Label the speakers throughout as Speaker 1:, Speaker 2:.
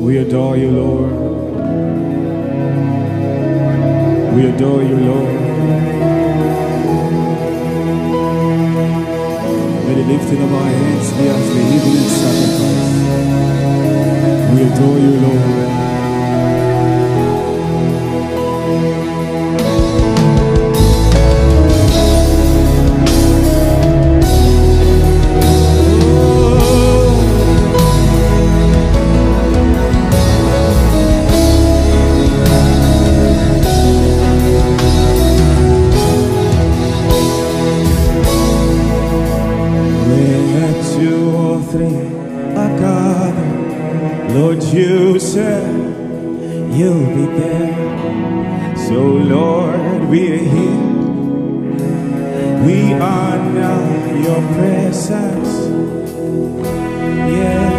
Speaker 1: We adore you, Lord. We adore you, Lord. May the lifting of our hands be as the evening sacrifice. We adore you, Lord. Lord, you said you'll be there. So Lord, we're here. We honor your presence. Yeah.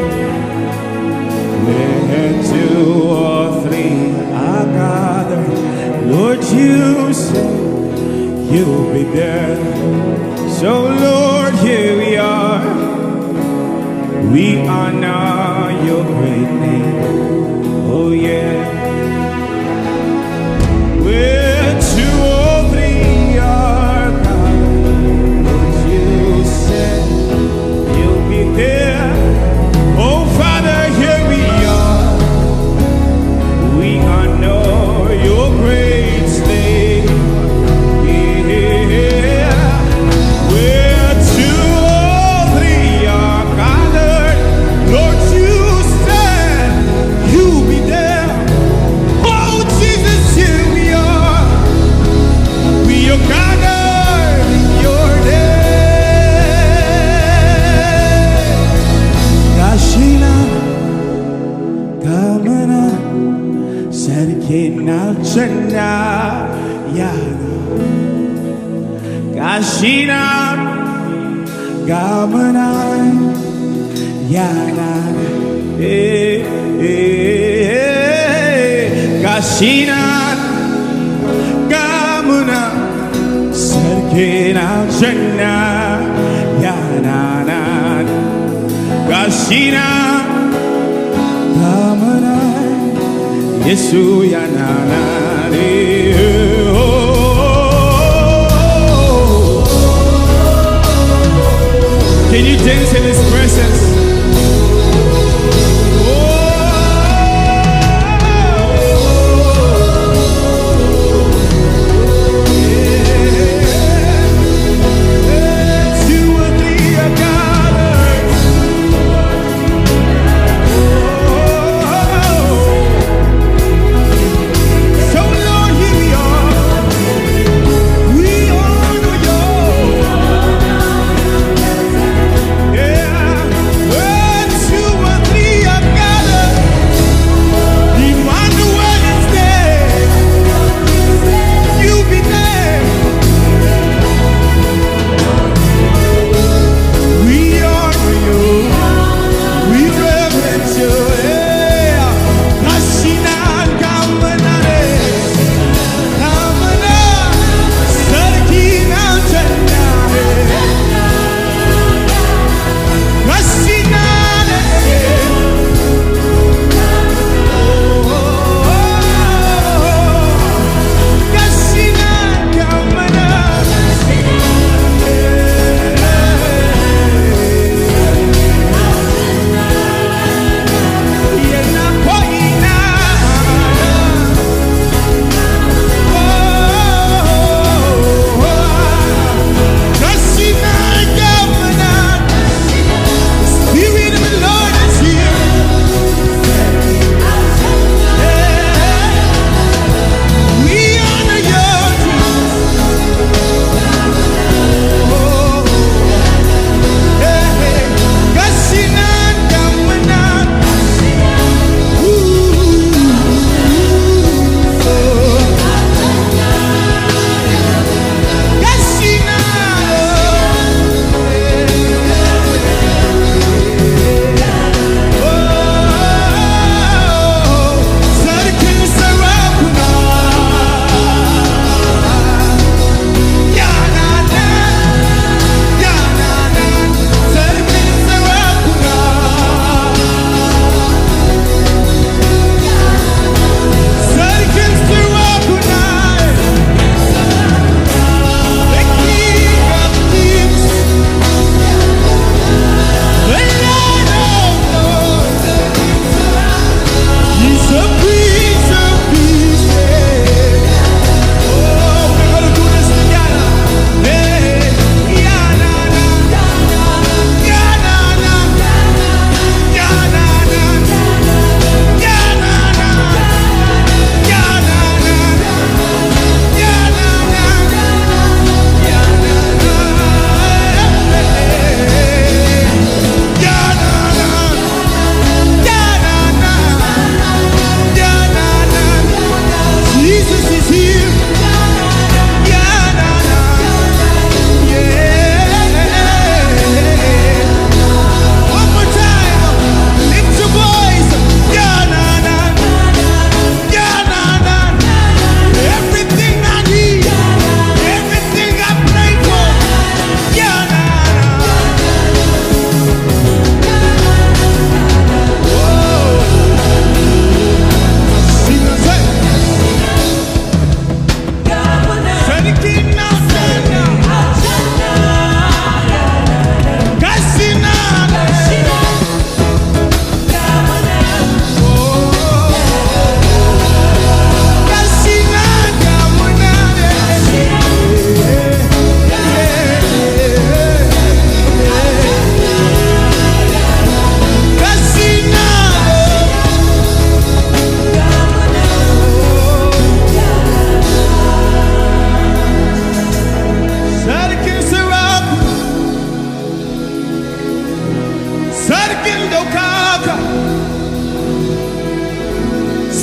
Speaker 1: Where two or three are gathered, Lord, you said you'll be there. So Lord, here we are. We honor your great name. Oh yeah. Where two or three are gathered, Lord, you said you'll be there. Oh Father, here we are. We honor your great name. Yeah. Where two or three are gathered, Lord, you said you'll be there. Oh, Jesus, here we are. We are gathered in your name. Kashina, Kamana, Serkina, Chena, Yana. Kashina, Kamana, Yana. Kashina, Kamuna, Serkina, Chena, Yana. Kashina, Kamuna, Yesu, Yana. Can you dance in his presence?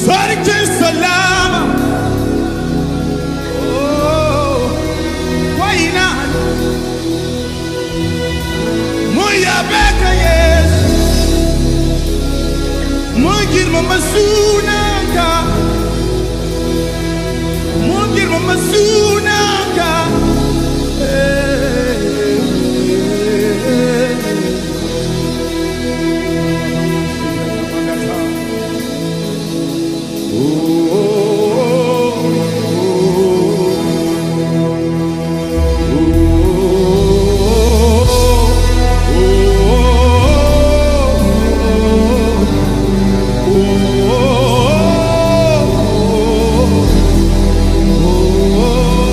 Speaker 1: Sarki salama. Oh, why not? Moya beka yes. Mungir mamasunaka. Mungir mamasunaka. Oh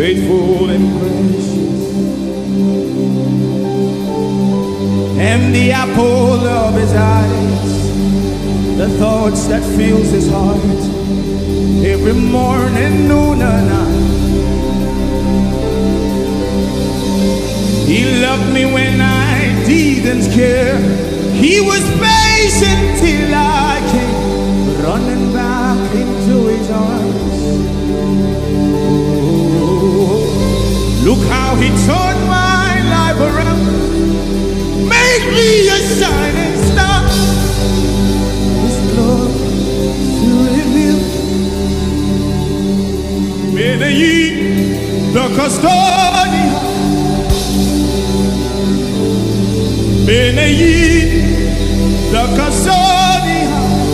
Speaker 1: faithful and gracious, and the apple of his eyes, the thoughts that fills his heart every morning, noon and night. He loved me when I didn't care. He was patient till I came running back into his arms. Oh, look how he turned my life around, made me a shining star. His love to reveal. Benei, the custodian. Benei, the custodian.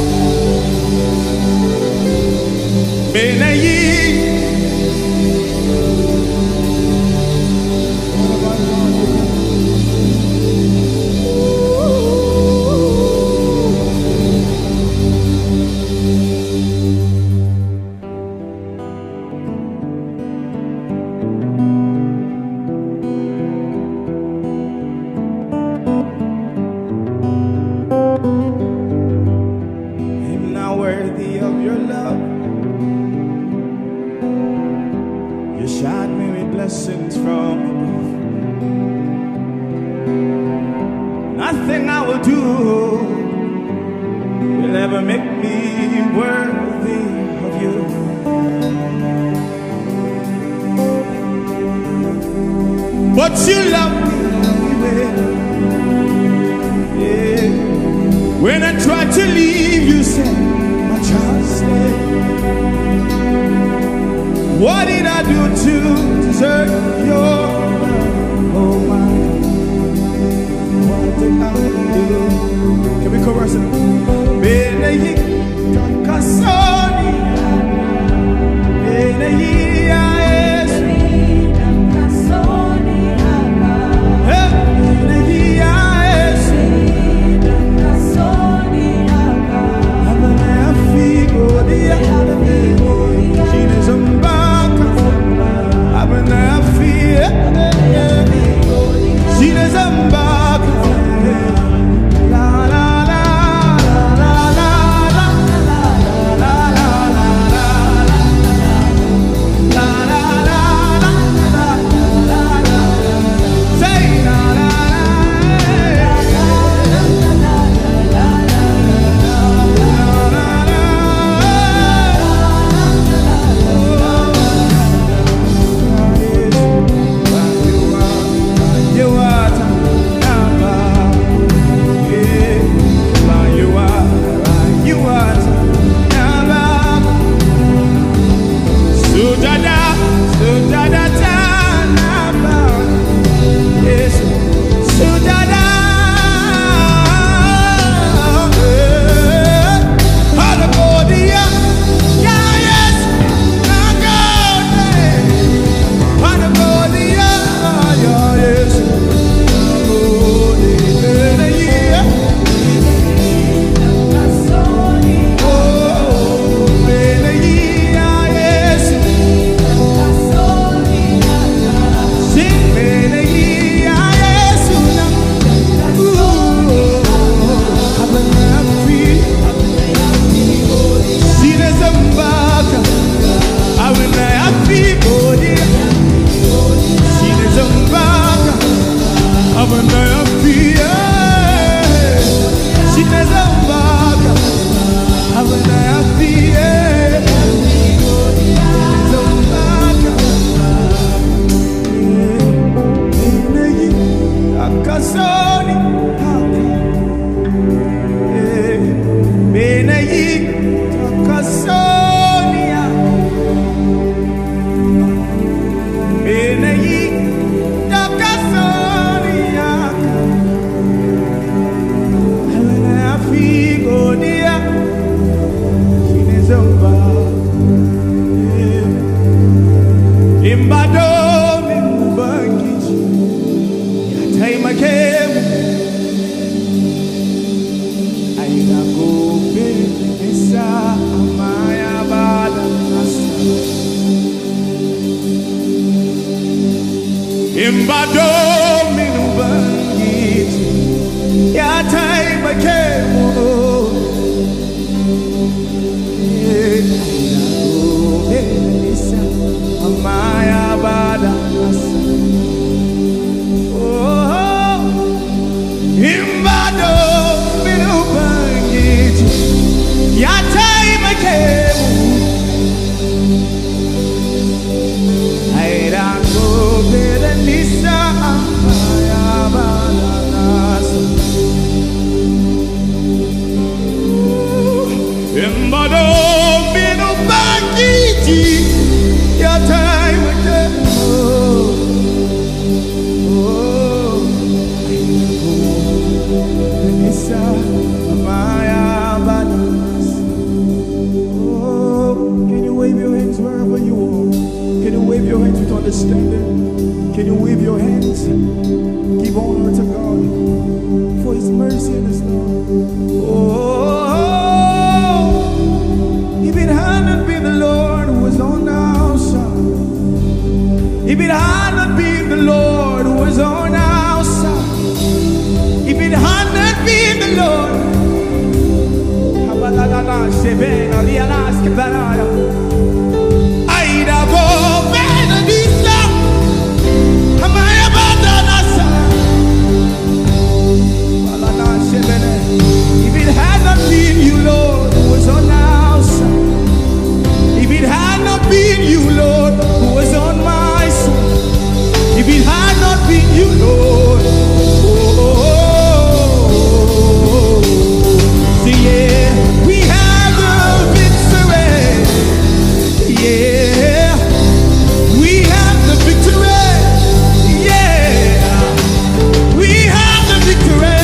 Speaker 1: Benei. Worthy of your love, you showered me with blessings from above. Nothing I will do will ever make me worthy of you. But you love me anyway. Yeah. When I tried to leave, you said, what did I do to deserve your love? Oh my, what did I do? Can we chorus it? Benei, Kasoni, Benei. Imbado minubangit Yatay makemo Amaya badas Oh Imbado minubangit Yatay makemo Airango berenisa Amaya badas Imbado minubangit Yatay makemo Oh Berenisa Amaya badas Oh Can you wave your hands wherever you are? Can you wave your hands with understanding? Can you wave your hands? Give honor to God for His mercy and His love. Oh, if it hadn't been the Lord who was on our side, if it hadn't been the Lord who was on our side, if it hadn't been the Lord, if it had not been you, Lord, who was on our side, if it had not been you, Lord, who was on my side, if it had not been you, Lord, yeah, we have the victory, yeah, we have the victory, yeah, we have the victory.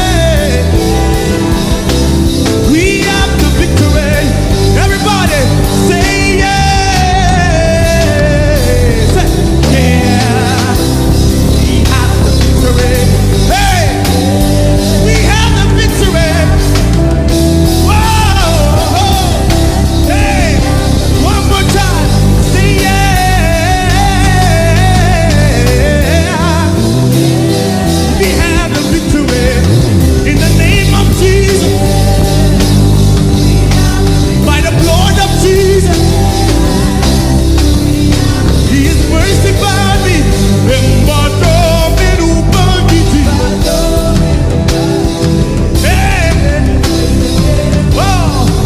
Speaker 1: We have the victory. Everybody say yes. Say, yeah. We have the victory. Hey, we have the victory. Whoa. Hey, one more time. Say yeah. We have the victory in the name of Jesus. By the blood of Jesus, He is mercy by me. Hey, oh,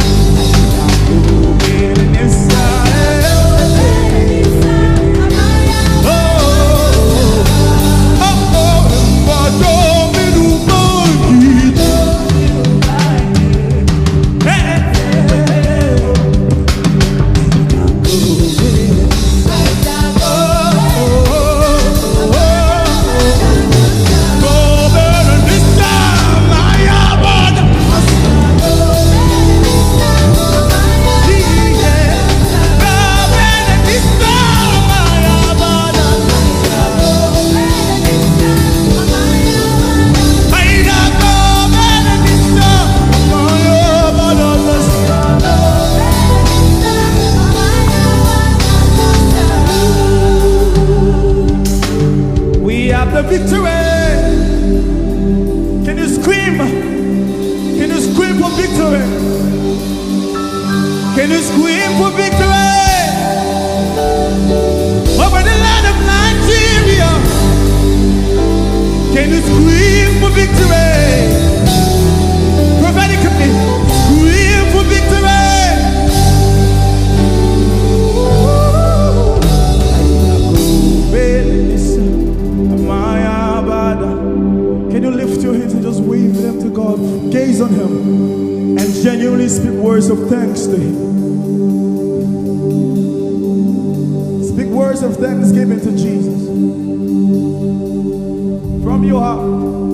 Speaker 1: the victory. Can you scream? Can you scream for victory? Can you scream for victory? Over the land of Nigeria. Can you scream for victory? Prophetically, scream for victory. Can you lift your hands and just wave them to God? Gaze on Him and genuinely speak words of thanks to Him. Speak words of thanksgiving to Jesus from your heart.